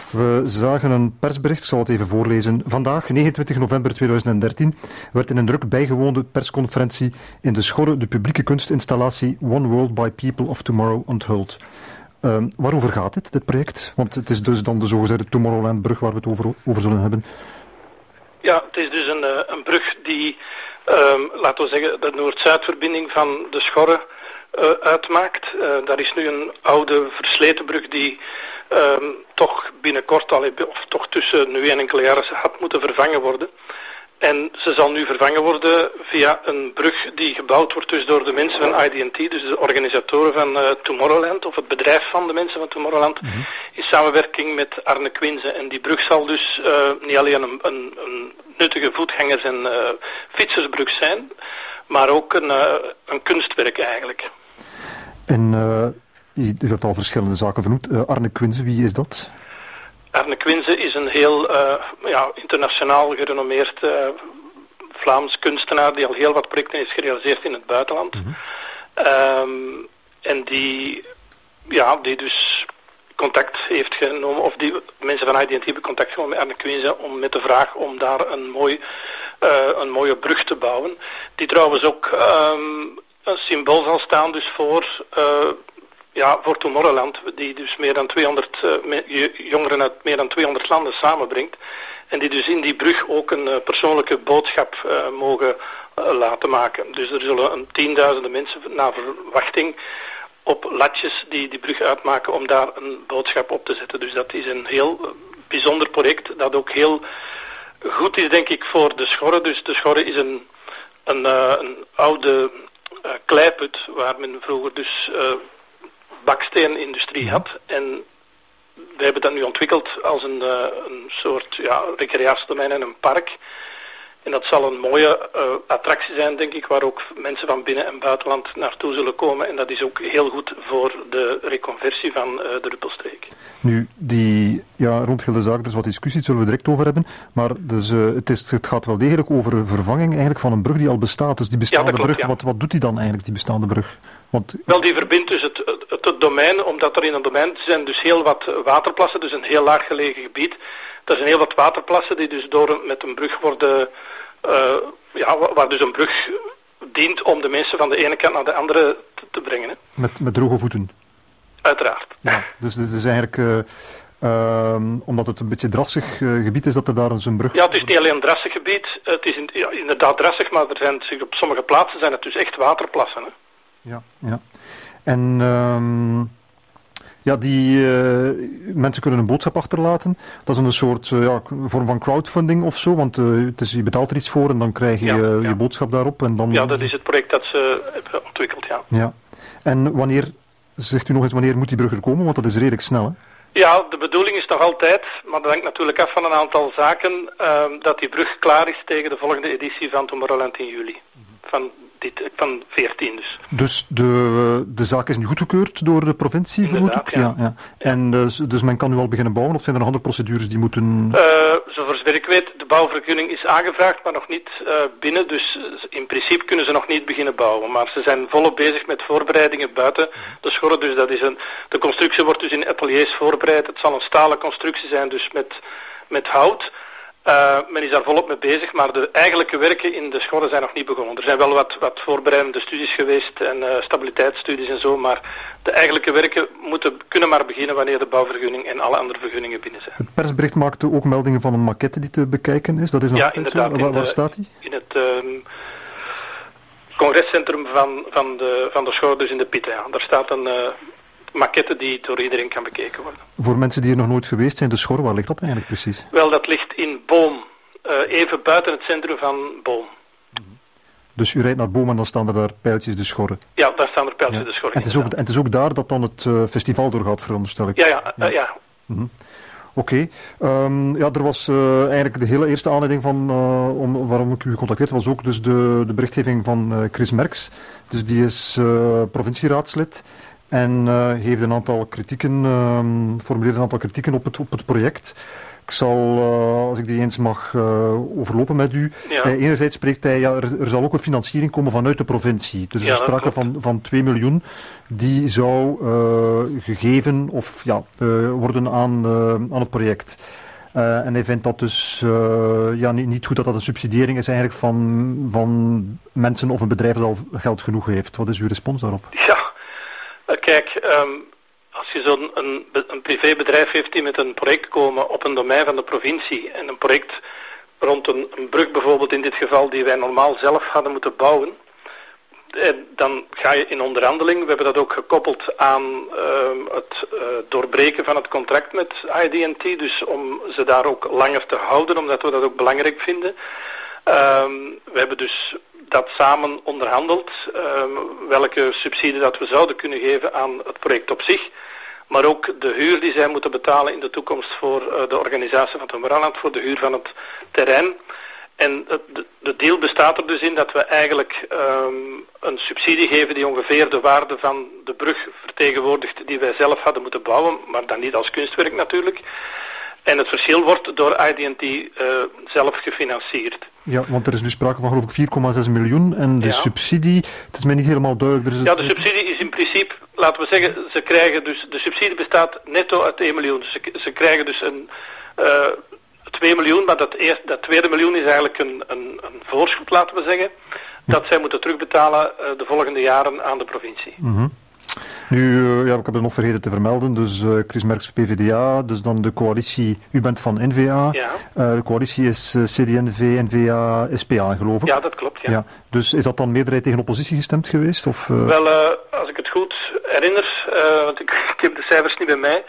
We zagen een persbericht, ik zal het even voorlezen. Vandaag, 29 november 2013, werd in een druk bijgewoonde persconferentie in de Schorre de publieke kunstinstallatie One World by People of Tomorrow onthuld. Waarover gaat dit project? Want het is dus dan de zogezegde Tomorrowland-brug waar we het over zullen hebben. Ja, het is dus een brug die, laten we zeggen, de Noord-Zuidverbinding van de Schorre uitmaakt. Daar is nu een oude versleten brug die toch binnenkort, of toch tussen nu en enkele jaren, had moeten vervangen worden. En ze zal nu vervangen worden via een brug die gebouwd wordt dus door de mensen van ID&T, dus de organisatoren van Tomorrowland, of het bedrijf van de mensen van Tomorrowland, in samenwerking met Arne Quinze. En die brug zal dus niet alleen een nuttige voetgangers- en fietsersbrug zijn, maar ook een kunstwerk eigenlijk. En u hebt al verschillende zaken vernoemd. Arne Quinze, wie is dat? Arne Quinze is een heel internationaal gerenommeerd Vlaams kunstenaar die al heel wat projecten heeft gerealiseerd in het buitenland. En die dus contact heeft genomen, of die mensen van ID&T hebben contact genomen met Arne Quinze met de vraag om daar een mooie brug te bouwen. Die trouwens ook een symbool zal staan dus voor Tomorrowland, die dus meer dan 200 jongeren uit meer dan 200 landen samenbrengt. En die dus in die brug ook een persoonlijke boodschap mogen laten maken. Dus er zullen tienduizenden mensen naar verwachting op latjes die brug uitmaken om daar een boodschap op te zetten. Dus dat is een heel bijzonder project dat ook heel goed is, denk ik, voor de Schorre. Dus de Schorre is een oude kleiput waar men vroeger dus baksteenindustrie had. En we hebben dat nu ontwikkeld als een soort recreatiedomein en een park. En dat zal een mooie attractie zijn, denk ik, waar ook mensen van binnen- en buitenland naartoe zullen komen. En dat is ook heel goed voor de reconversie van de Ruppelstreek. Nu, rond heel de zaak, er is wat discussie, zullen we direct over hebben. Maar dus, het gaat wel degelijk over een vervanging eigenlijk van een brug die al bestaat. Dus die bestaande brug, ja. Wat doet die dan eigenlijk, die bestaande brug? Wel, die verbindt dus het domein, omdat er in een domein zijn dus heel wat waterplassen, dus een heel laag gelegen gebied. Er zijn heel wat waterplassen die dus met een brug worden, waar dus een brug dient om de mensen van de ene kant naar de andere te brengen. Hè. Met droge voeten? Uiteraard. Ja, dus het is eigenlijk, omdat het een beetje drassig gebied is, dat er daar zo'n brug... Ja, het is niet alleen een drassig gebied, het is inderdaad drassig, maar op sommige plaatsen zijn het dus echt waterplassen. Hè. Ja. En... die mensen kunnen een boodschap achterlaten. Dat is een soort vorm van crowdfunding of zo, want je betaalt er iets voor en dan krijg je je boodschap daarop. En dan... Ja, dat is het project dat ze hebben ontwikkeld, ja. En zegt u nog eens, wanneer moet die brug er komen? Want dat is redelijk snel, hè? Ja, de bedoeling is nog altijd, maar dat hangt natuurlijk af van een aantal zaken, dat die brug klaar is tegen de volgende editie van Tomorrowland in juli. Van 14 dus. Dus de zaak is nu goedgekeurd door de provincie, vermoed ik? Ja. En dus men kan nu al beginnen bouwen, of zijn er nog andere procedures die moeten... Zover ik weet, de bouwvergunning is aangevraagd, maar nog niet binnen. Dus in principe kunnen ze nog niet beginnen bouwen. Maar ze zijn volop bezig met voorbereidingen buiten de Schorre. Dus dat is de constructie wordt dus in ateliers voorbereid. Het zal een stalen constructie zijn, dus met hout. Men is daar volop mee bezig, maar de eigenlijke werken in de Schorre zijn nog niet begonnen. Er zijn wel wat voorbereidende studies geweest en stabiliteitsstudies en zo, maar de eigenlijke werken kunnen maar beginnen wanneer de bouwvergunning en alle andere vergunningen binnen zijn. Het persbericht maakte ook meldingen van een maquette die te bekijken is. Dat is nog altijd zo? Waar staat die? In het congrescentrum van de Schorre, dus in de Pitten. Ja. Daar staat een maquette die door iedereen kan bekeken worden. Voor mensen die er nog nooit geweest zijn, de Schorre, waar ligt dat eigenlijk precies? Wel, dat ligt in Boom. Even buiten het centrum van Boom. Dus u rijdt naar Boom en dan staan er daar pijltjes de Schorre? Ja, daar staan er pijltjes de Schorre. En het is ook daar dat dan het festival doorgaat, veronderstel ik? Ja. Oké. Er was eigenlijk de hele eerste aanleiding waarom ik u gecontacteerd was ook dus de berichtgeving van Chris Merks. Dus die is provincieraadslid. en heeft een aantal kritieken, formuleert een aantal kritieken op het project. Ik zal, als ik die eens mag overlopen met u. Ja. Enerzijds spreekt hij, er zal ook een financiering komen vanuit de provincie. Dus er is sprake van 2 miljoen die zou gegeven of worden aan het project. En hij vindt dat dus niet goed dat dat een subsidiëring is eigenlijk van mensen of een bedrijf dat al geld genoeg heeft. Wat is uw respons daarop? Ja, kijk, als je zo'n een privébedrijf heeft die met een project komen op een domein van de provincie en een project rond een brug bijvoorbeeld in dit geval die wij normaal zelf hadden moeten bouwen, dan ga je in onderhandeling. We hebben dat ook gekoppeld aan het doorbreken van het contract met ID&T, dus om ze daar ook langer te houden, omdat we dat ook belangrijk vinden. We hebben dus dat samen onderhandeld, welke subsidie dat we zouden kunnen geven aan het project op zich, maar ook de huur die zij moeten betalen in de toekomst voor de organisatie van Tomorrowland, voor de huur van het terrein. En de deal bestaat er dus in dat we eigenlijk een subsidie geven die ongeveer de waarde van de brug vertegenwoordigt die wij zelf hadden moeten bouwen, maar dan niet als kunstwerk natuurlijk. En het verschil wordt door ID&T zelf gefinancierd. Ja, want er is nu sprake van geloof ik 4,6 miljoen en de subsidie, het is mij niet helemaal duidelijk. Ja, de subsidie is in principe, laten we zeggen, ze krijgen dus, de subsidie bestaat netto uit 1 miljoen. Dus ze krijgen dus een 2 miljoen, maar dat tweede miljoen is eigenlijk een voorschot, laten we zeggen, dat zij moeten terugbetalen de volgende jaren aan de provincie. Mm-hmm. Nu, ik heb het nog vergeten te vermelden, dus Chris Merks PvdA, dus dan de coalitie, u bent van N-VA, de coalitie is CD&V, N-VA, SPA geloof ik. Ja, dat klopt, ja. Dus is dat dan meerderheid tegen oppositie gestemd geweest? Of, Wel, als ik het goed herinner, want ik heb de cijfers niet bij mij,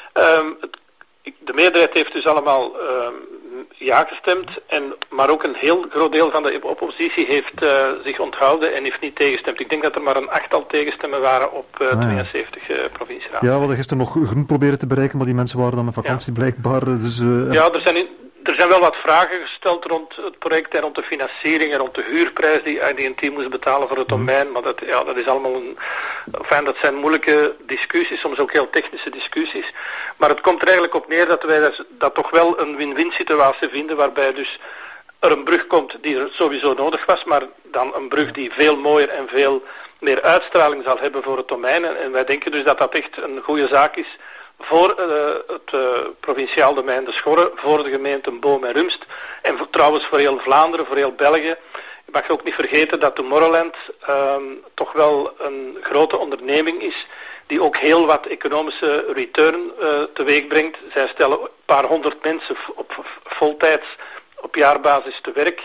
de meerderheid heeft dus allemaal ja gestemd, maar ook een heel groot deel van de oppositie heeft zich onthouden en heeft niet tegengestemd. Ik denk dat er maar een 8-tal tegenstemmen waren op 72 provincieraden. Ja, we hadden gisteren nog groen proberen te bereiken, maar die mensen waren dan met vakantie blijkbaar. Dus, ja, er zijn wel wat vragen gesteld rond het project en rond de financiering en rond de huurprijs die ID&T moest betalen voor het domein. Maar dat is allemaal dat zijn moeilijke discussies, soms ook heel technische discussies. Maar het komt er eigenlijk op neer dat wij dat toch wel een win-win situatie vinden, waarbij dus er een brug komt die er sowieso nodig was, maar dan een brug die veel mooier en veel meer uitstraling zal hebben voor het domein. En wij denken dus dat dat echt een goede zaak is voor het provinciaal domein de Schorre, voor de gemeenten Boom en Rumst en trouwens voor heel Vlaanderen, voor heel België. Je mag ook niet vergeten dat Tomorrowland toch wel een grote onderneming is die ook heel wat economische return teweeg brengt. Zij stellen een paar honderd mensen op voltijds op jaarbasis te werk.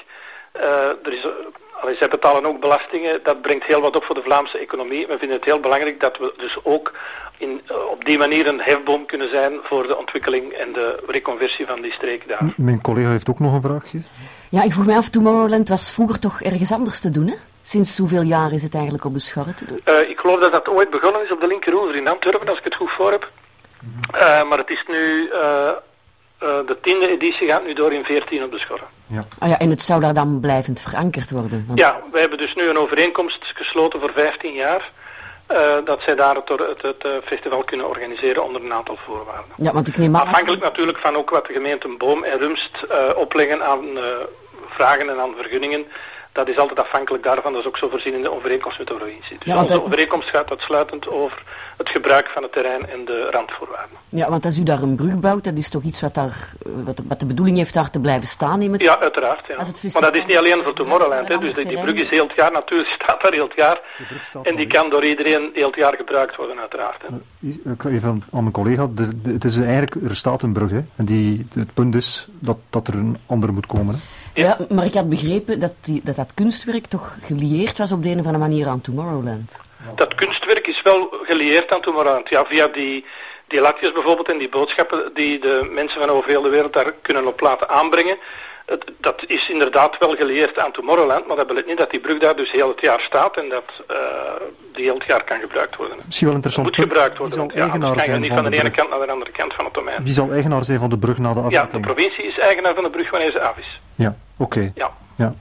Zij betalen ook belastingen, dat brengt heel wat op voor de Vlaamse economie. We vinden het heel belangrijk dat we dus ook op die manier een hefboom kunnen zijn voor de ontwikkeling en de reconversie van die streek daar. Mijn collega heeft ook nog een vraagje. Ja, ik vroeg mij af, Tomorrowland was vroeger toch ergens anders te doen, hè? Sinds hoeveel jaar is het eigenlijk op de Schorre te doen? Ik geloof dat dat ooit begonnen is op de linkeroever in Antwerpen, als ik het goed voor heb. Maar het is nu, de 10e editie gaat nu door in 14 op de Schorre. Ja. En het zou daar dan blijvend verankerd worden? Want... Ja, wij hebben dus nu een overeenkomst gesloten voor 15 jaar. Dat zij daar het festival kunnen organiseren onder een aantal voorwaarden. Ja, want ik neem aan... Afhankelijk natuurlijk van ook wat de gemeenten Boom en Rumst opleggen aan vragen en aan vergunningen. Dat is altijd afhankelijk daarvan. Dat is ook zo voorzien in de overeenkomst met de provincie. Dus onze overeenkomst gaat uitsluitend over het gebruik van het terrein en de randvoorwaarden. Ja, want als u daar een brug bouwt, dat is toch iets wat de bedoeling heeft daar te blijven staan? Ja, uiteraard. Ja. Maar dat is niet alleen voor Tomorrowland. Hè. Dus die brug is heel het jaar, natuurlijk staat daar heel het jaar. En die kan door iedereen heel het jaar gebruikt worden, uiteraard. Hè. Even aan mijn collega. Het is eigenlijk, er staat een brug. Hè. En het punt is dat er een andere moet komen. Hè. Ja, maar ik had begrepen dat kunstwerk toch gelieerd was op de een of andere manier aan Tomorrowland. Dat kunstwerk is wel gelieerd aan Tomorrowland. Ja, via die latjes bijvoorbeeld en die boodschappen die de mensen van over heel de wereld daar kunnen op laten aanbrengen. Dat is inderdaad wel gelieerd aan Tomorrowland, maar dat betekent niet dat die brug daar dus heel het jaar staat en dat die heel het jaar kan gebruikt worden. Misschien wel interessant. Het moet gebruikt worden, want anders kan je niet van de ene kant naar de andere kant van het domein. Wie zal eigenaar zijn van de brug na de afwikkeling? Ja, de provincie is eigenaar van de brug wanneer ze af is. Ja, oké. Ja.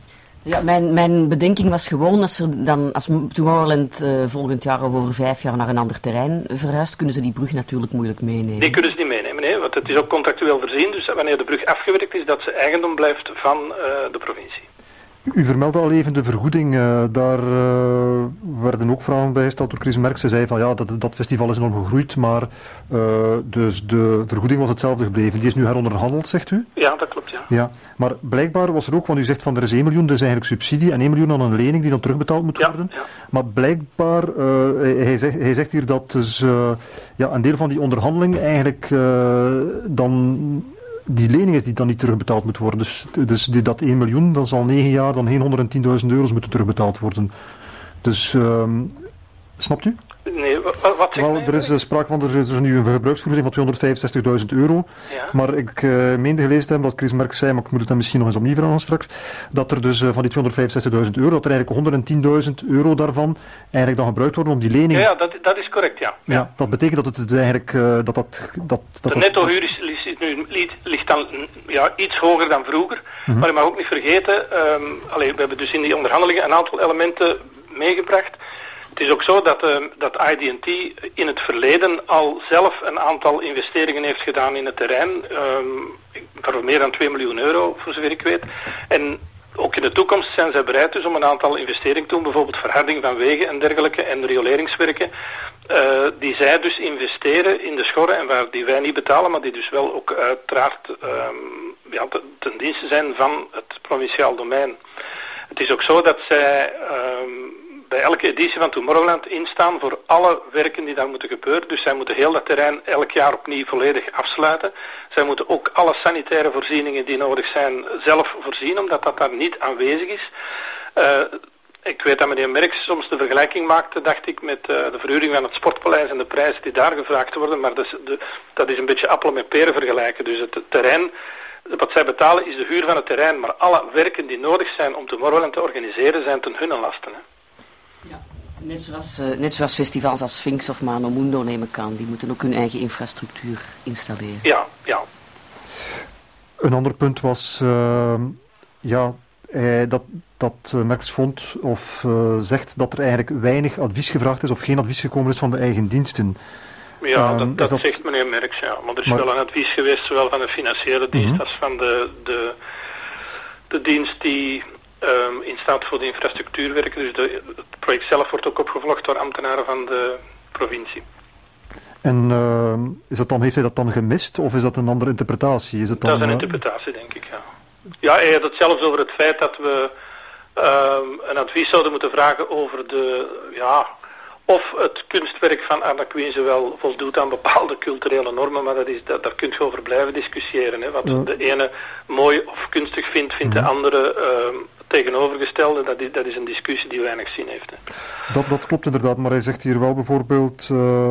Ja, mijn bedenking was gewoon, als Tomorrowland volgend jaar of over 5 jaar naar een ander terrein verhuist, kunnen ze die brug natuurlijk moeilijk meenemen. Die kunnen ze niet meenemen, nee, want het is ook contractueel voorzien, dus wanneer de brug afgewerkt is, dat ze eigendom blijft van de provincie. U vermeldde al even de vergoeding. Daar werden ook vragen bij gesteld door Chris Merckx. Ze zei van ja, dat festival is enorm gegroeid, maar dus de vergoeding was hetzelfde gebleven. Die is nu heronderhandeld, zegt u? Ja, dat klopt, ja. Ja, maar blijkbaar was er ook, want u zegt van er is 1 miljoen, dus eigenlijk subsidie en 1 miljoen aan een lening die dan terugbetaald moet worden. Ja. Maar blijkbaar, hij zegt hier dat dus een deel van die onderhandeling eigenlijk dan die lening is die dan niet terugbetaald moet worden. Dus dat 1 miljoen, dan zal 9 jaar dan geen 110.000 euro's moeten terugbetaald worden. Dus, snapt u? Nee, wat zegt er is sprake van, er is nu een gebruiksvergoeding van €265.000. Ja. Maar ik meende gelezen te hebben dat Chris Merckx zei, maar ik moet het dan misschien nog eens opnieuw vragen straks, dat er dus van die €265.000, dat er eigenlijk €110.000 daarvan eigenlijk dan gebruikt worden om die lening... Ja, dat is correct, ja. Ja, dat betekent dat het eigenlijk... de nettohuur ligt dan iets hoger dan vroeger. Mm-hmm. Maar je mag ook niet vergeten, we hebben dus in die onderhandelingen een aantal elementen meegebracht. Het is ook zo dat ID&T in het verleden al zelf een aantal investeringen heeft gedaan in het terrein. Voor meer dan €2 miljoen, voor zover ik weet. En ook in de toekomst zijn zij bereid dus om een aantal investeringen te doen, bijvoorbeeld verharding van wegen en dergelijke en rioleringswerken, die zij dus investeren in de Schorre en die wij niet betalen, maar die dus wel ook uiteraard ten dienste zijn van het provinciaal domein. Het is ook zo dat zij bij elke editie van Tomorrowland instaan voor alle werken die daar moeten gebeuren. Dus zij moeten heel dat terrein elk jaar opnieuw volledig afsluiten. Zij moeten ook alle sanitaire voorzieningen die nodig zijn zelf voorzien, omdat dat daar niet aanwezig is. Ik weet dat meneer Merckx soms de vergelijking maakte, dacht ik, met de verhuring van het Sportpaleis en de prijzen die daar gevraagd worden. Maar dat is een beetje appelen met peren vergelijken. Dus het terrein, wat zij betalen is de huur van het terrein. Maar alle werken die nodig zijn om Tomorrowland te organiseren zijn ten hunne lasten. Hè. Ja, net zoals festivals als Sphinx of Mano Mundo neem ik aan. Die moeten ook hun eigen infrastructuur installeren. Ja. Een ander punt was dat Merckx vond of zegt dat er eigenlijk weinig advies gevraagd is of geen advies gekomen is van de eigen diensten. Ja, dat zegt meneer Merckx, ja. Maar er is wel een advies geweest, zowel van de financiële dienst als van de dienst die in staat voor de infrastructuurwerken. Dus het project zelf wordt ook opgevolgd door ambtenaren van de provincie. En heeft hij dat dan gemist of is dat een andere interpretatie? Dat is een interpretatie, denk ik, ja. Ja, hij had het zelfs over het feit dat we een advies zouden moeten vragen over of het kunstwerk van Anna Queense wel voldoet aan bepaalde culturele normen, maar daar kun je over blijven discussiëren. Hè. Wat de ene mooi of kunstig vindt de andere tegenovergestelde. Dat is een discussie die weinig zin heeft. Hè. Dat klopt inderdaad, maar hij zegt hier wel bijvoorbeeld,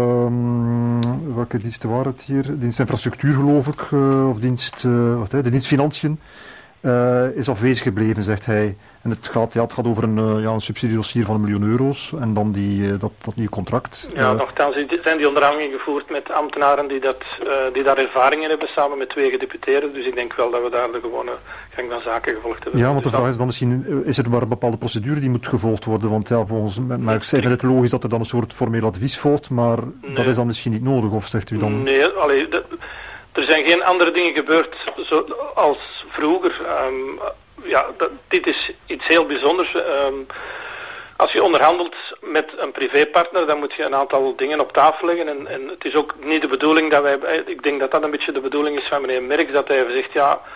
welke diensten waren het hier? Dienst infrastructuur geloof ik, of de dienst financiën. Is afwezig gebleven, zegt hij. En het gaat over een subsidiedossier van €1 miljoen en dan dat nieuwe contract. Ja, nogthans zijn die onderhandelingen gevoerd met ambtenaren die daar ervaringen hebben, samen met 2 gedeputeerden. Dus ik denk wel dat we daar de gewone gang van zaken gevolgd hebben. Ja, want de vraag is dan misschien, is er maar een bepaalde procedure die moet gevolgd worden? Want ja, volgens mij is het logisch dat er dan een soort formeel advies volgt, maar dat is dan misschien niet nodig, of zegt u dan? Nee, er zijn geen andere dingen gebeurd als vroeger. Dit is iets heel bijzonders. Als je onderhandelt met een privépartner, dan moet je een aantal dingen op tafel leggen. En het is ook niet de bedoeling dat ik denk dat dat een beetje de bedoeling is van meneer Merckx, dat hij zegt,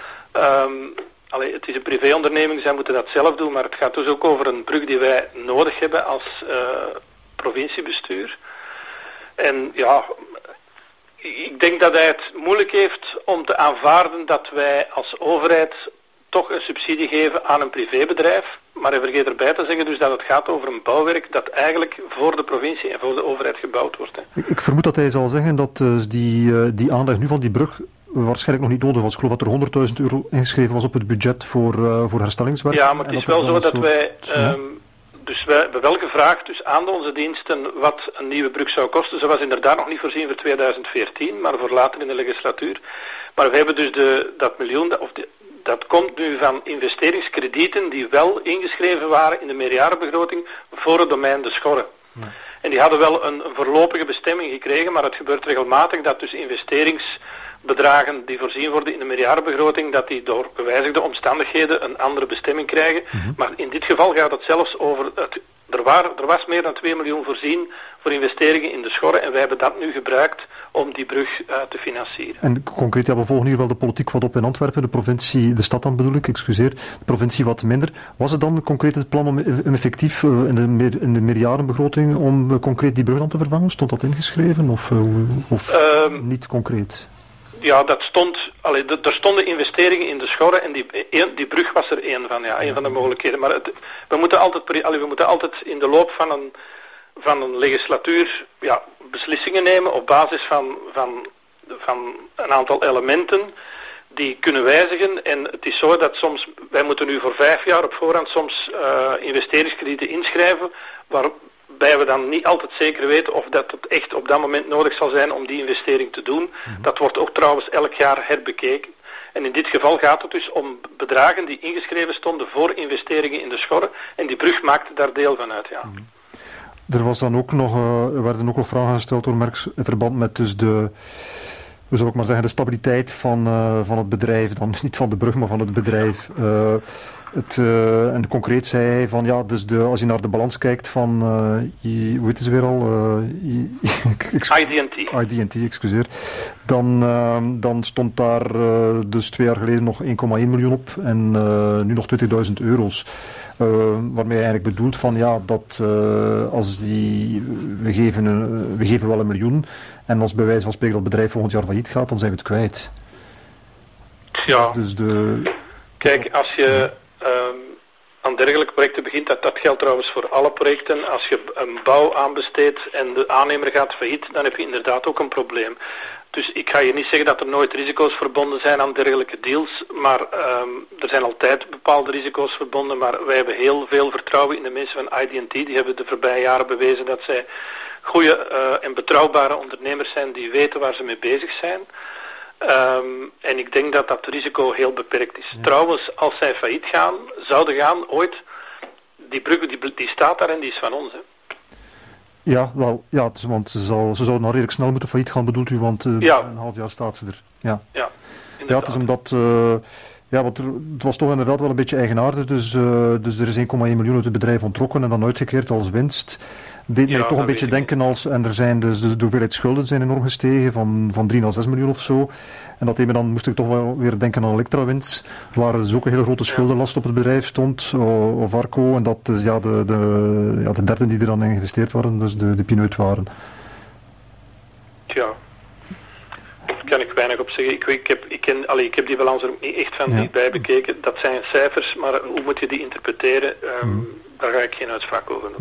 het is een privéonderneming, zij moeten dat zelf doen, maar het gaat dus ook over een brug die wij nodig hebben als provinciebestuur. En ja, ik denk dat hij het moeilijk heeft om te aanvaarden dat wij als overheid toch een subsidie geven aan een privébedrijf. Maar hij vergeet erbij te zeggen dus dat het gaat over een bouwwerk dat eigenlijk voor de provincie en voor de overheid gebouwd wordt. Hè. Ik vermoed dat hij zal zeggen dat die aanleg nu van die brug waarschijnlijk nog niet nodig was. Ik geloof dat er €100.000 ingeschreven was op het budget voor herstellingswerk. Ja, maar het is wel zo dat wij... Dus wij hebben wel gevraagd dus aan onze diensten wat een nieuwe brug zou kosten. Ze was inderdaad nog niet voorzien voor 2014, maar voor later in de legislatuur. Maar we hebben dus dat miljoen, dat komt nu van investeringskredieten die wel ingeschreven waren in de meerjarenbegroting voor het domein de Schorre. Ja. En die hadden wel een voorlopige bestemming gekregen, maar het gebeurt regelmatig dat dus investeringsbedragen die voorzien worden in de meerjarenbegroting, dat die door gewijzigde omstandigheden een andere bestemming krijgen. Mm-hmm. Maar in dit geval gaat het zelfs over er was meer dan 2 miljoen voorzien voor investeringen in de Schorre en wij hebben dat nu gebruikt om die brug te financieren. En concreet, we volgen hier wel de politiek wat op in Antwerpen, de provincie, de stad dan bedoel ik, excuseer, de provincie wat minder. Was het dan concreet het plan om effectief in de meerjarenbegroting om concreet die brug dan te vervangen? Stond dat ingeschreven of niet concreet? Ja, dat stond. Er stonden investeringen in de Schorre en die brug was er één van, één van de mogelijkheden. Maar we moeten altijd in de loop van een legislatuur beslissingen nemen op basis van een aantal elementen die kunnen wijzigen. En het is zo dat soms, wij moeten nu voor 5 jaar op voorhand soms investeringskredieten inschrijven, waarbij we dan niet altijd zeker weten of dat het echt op dat moment nodig zal zijn om die investering te doen. Mm-hmm. Dat wordt ook trouwens elk jaar herbekeken. En in dit geval gaat het dus om bedragen die ingeschreven stonden voor investeringen in de Schorre. En die brug maakte daar deel van uit, ja. Mm-hmm. Er was dan ook nog, werden ook nog vragen gesteld door Merckx in verband met dus de stabiliteit van het bedrijf. Dan niet van de brug, maar van het bedrijf. En concreet zei hij van dus als je naar de balans kijkt van hoe heet het weer al? IDT, excuseer. Dan stond daar dus 2 jaar geleden nog 1,1 miljoen op en nu nog €20.000. Waarmee hij eigenlijk bedoelt van dat als we geven wel 1 miljoen en als bij wijze van spreken dat bedrijf volgend jaar failliet gaat, dan zijn we het kwijt. Ja. Dus Kijk, als je aan dergelijke projecten begint, dat geldt trouwens voor alle projecten, als je een bouw aanbesteedt en de aannemer gaat failliet, dan heb je inderdaad ook een probleem. Dus ik ga je niet zeggen dat er nooit risico's verbonden zijn aan dergelijke deals, maar er zijn altijd bepaalde risico's verbonden, maar wij hebben heel veel vertrouwen in de mensen van IDT. Die hebben de voorbije jaren bewezen dat zij goede en betrouwbare ondernemers zijn die weten waar ze mee bezig zijn. En ik denk dat dat risico heel beperkt is. Ja. Trouwens, als zij failliet zouden gaan ooit, die brug die staat daar en die is van ons, hè. Ja, wel, want ze zouden nou redelijk snel moeten failliet gaan, bedoelt u, want een half jaar staat ze er. Ja, het is omdat, want het was toch inderdaad wel een beetje eigenaardig, dus er is 1,1 miljoen uit het bedrijf onttrokken en dan uitgekeerd als winst. Deed mij toch een beetje denken en er zijn dus de hoeveelheid schulden zijn enorm gestegen, van 3 naar 6 miljoen of zo. En dat dan moest ik toch wel weer denken aan Electrawinds, waar dus ook een hele grote schuldenlast op het bedrijf stond, of Arco, en dat dus de derde die er dan in geïnvesteerd waren, dus de pineut waren. Ja, daar kan ik weinig op zeggen. Ik heb die balans er niet echt van dichtbij bekeken. Dat zijn cijfers, maar hoe moet je die interpreteren? Daar ga ik geen uitspraak over doen.